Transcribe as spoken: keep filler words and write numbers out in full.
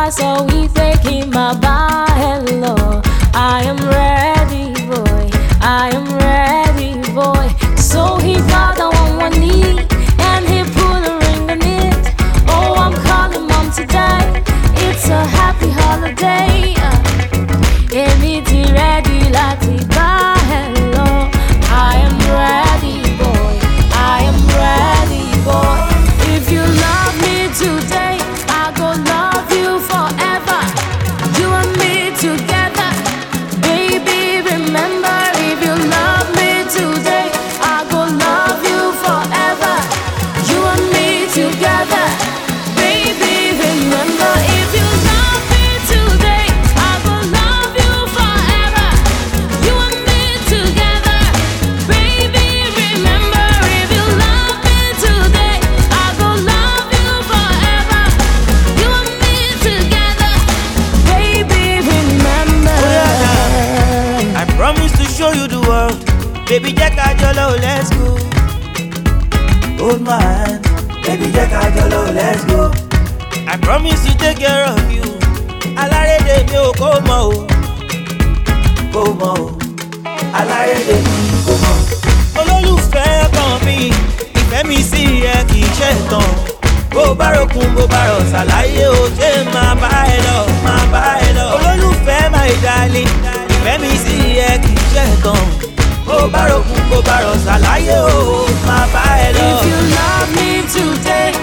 so we taking my bye. Hello, I am ready, boy. I am ready, boy. So he got down on one knee and he put a ring on it. Oh, I'm calling mom today. It's a happy holiday. Anything ready, lati ba. Hello, I am ready, boy. I am ready, boy. If you love me today, I go love you forever. You and me together, baby. Remember, if you love me today, I go love you forever. You and me together, baby. Remember, if you love me today, I go love you forever. You and me together, baby. Remember, if you love me today, I go love you forever. You and me together, baby. Remember. I promise to show you the world. Baby, Jack Ajolo, let's go. Hold my hand. Baby, Jack Ajolo, let's go. I promise to take care of you. Alárédè mi ò kó mọ̀ o, kó mọ̀ o. Alárédè mi kó mọ̀. Olólùfẹ́ kan mi, ìfẹ́ mi sí ẹ kì í ṣe tán. Bó bá rokun bó bá rọ̀ ṣàlàyé o, ṣé máa bá ẹ lọ, máa bá ẹ lọ. Olólùfẹ́ my darling, ìfẹ́ mi sí ẹ kì í ṣe tán. Bó bá rokun bó bá rọ̀ ṣàlàyé o, máa bá ẹ lọ. If you love me today,